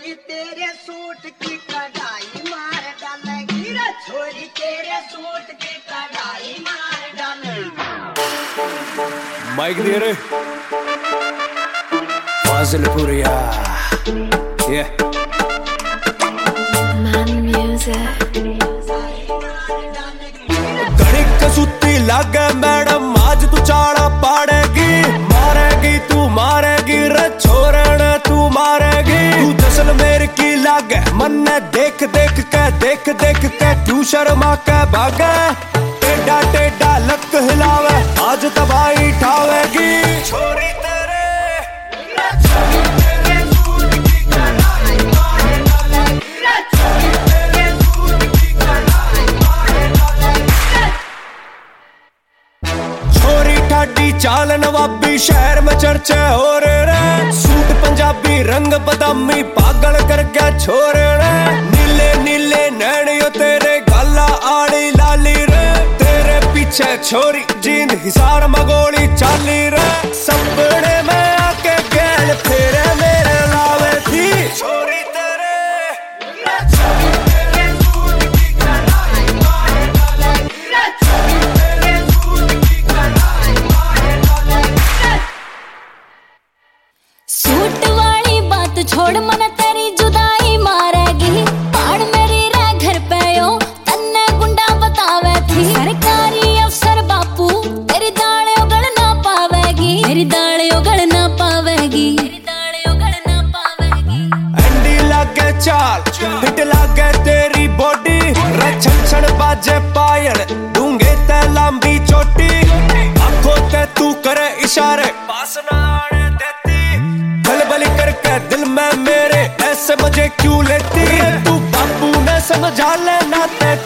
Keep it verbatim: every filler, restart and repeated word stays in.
छोरी तेरे सूट की कढ़ाई मार डालेगी रे, छोरी तेरे सूट की कढ़ाई मार डालेगी। माइक दे रे फाजिलपुरिया ये Man music. घड़ी कसूती लागे मैडम आज तू चाड़ा पाड़ेगी, मारेगी तू मारेगी रे छोरण तू मारेगी। तू जश्न मेरे की लागे मन देख देख के देख देख के तू शर्मा के भागे, टेढ़ा टेढ़ा लक हिलावे आज तबाही ठावेगी। छोरी तेरे चाल नवाबी शहर में चर्चा हो रे, सूट पंजाबी रंग बदामी पागल कर गया छोरे रे। नीले नीले नैनियो तेरे गाला आड़ी लाली रे, तेरे पीछे छोरी जींद हिसार मगोली चाली रे। सपने में आके गैल फेरे मेरे लावे थी छोरी तेरे। सूट वाली बात छोड़ मन तेरी जुदाई मारेगी, पाड़ मेरी रे घर पे यो तन्ने गुंडा बतावे थी। सरकारी अफसर बापू तेरी दाढ़े उगल ना पावेगी, तेरी दाढ़े उगल ना पावेगी, तेरी दाढ़े उगल ना पावेगी। अंडी लागे चाल फिट लागे तेरी बॉडी, रछन छन बाजे पायल दूंगे ते लंबी चोटी। आंखों ते तू करे इशारे पास ना आने देती, बलबली करके दिल में मेरे ऐसे मजे क्यों लेती। तू बापू ने समझा लेना ते